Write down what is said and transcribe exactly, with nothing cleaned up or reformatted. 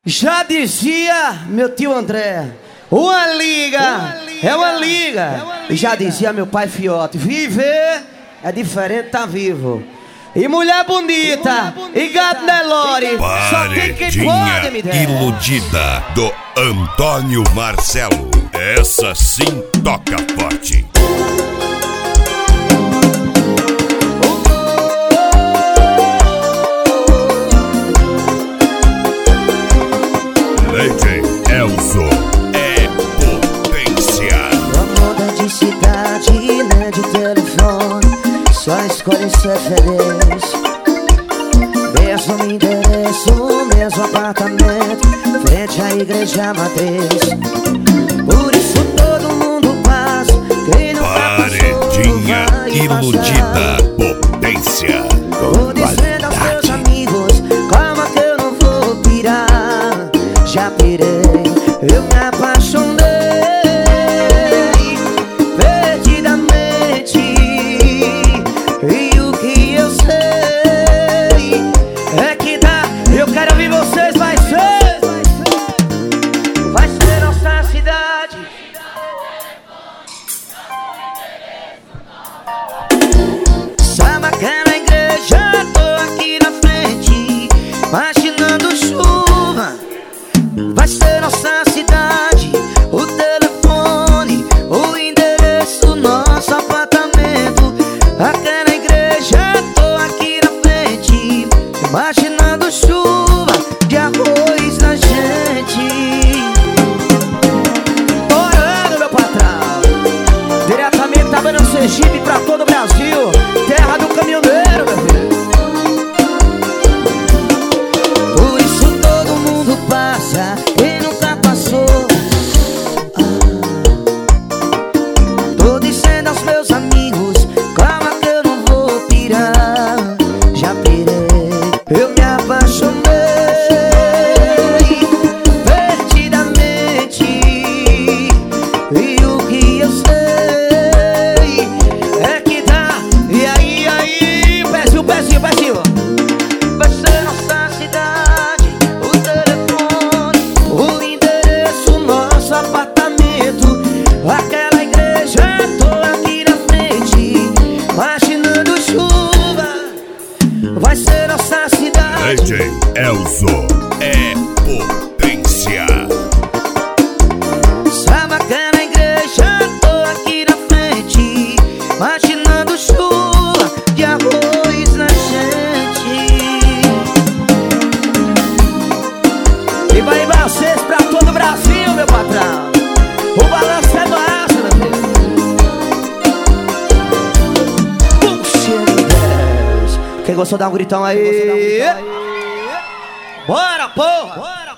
Já dizia meu tio André, uma liga, uma liga é uma liga. É uma liga. E já dizia meu pai Fiote, viver é diferente tá vivo. E mulher bonita, e, mulher bonita, e gato Nelore, só tem quem pode me der. Iludida, do Antônio Marcelo. Essa sim toca forte. Lady Elzo é potência. Não muda de cidade, nem de telefone, só escolhe ser feliz. Mesmo endereço, mesmo apartamento, frente à igreja matriz. Por isso todo mundo passa, quem não Paredinha passou, vai iludida, passar. potência. Vou dizendo aos meus amigos, calma que eu não vou pirar. Já pirei, eu me apaixonei perdidamente. E o que eu sei é que dá. Eu quero ouvir vocês, vai ser, vai ser nossa cidade. Sabe aquela igreja? Tô aqui na frente, imaginando chuva. Vai ser nossa cidade, o telefone, o endereço, nosso apartamento. Aquela igreja, tô aqui na frente, imaginando chuva de arroz na gente. Orando, meu patrão, diretamente da Banda Sergipe pra todo o Brasil, terra do caminhoneiro, meu filho. Por isso todo mundo passa, quem nunca passou. ah. Tô dizendo aos meus amigos, calma que eu não vou pirar. Já pirei, eu me apaixonei perdidamente. E o que eu sei é que dá. E aí, aí, pezinho, pezinho, pezinho. Vai ser nossa cidade, o telefone, o endereço, nosso apartamento. Aquela igreja, tô aqui na frente, imaginando chuva. Vai ser nossa cidade. Lady Elzo é potência. Sabe aquela igreja? Tô aqui na frente, imaginando chuva de arroz na gente. E vai vocês pra todo o Brasil, meu patrão. O balanço é massa, meu filho. Puxa, Quem gostou dá um gritão aí. Bora, porra! Bora!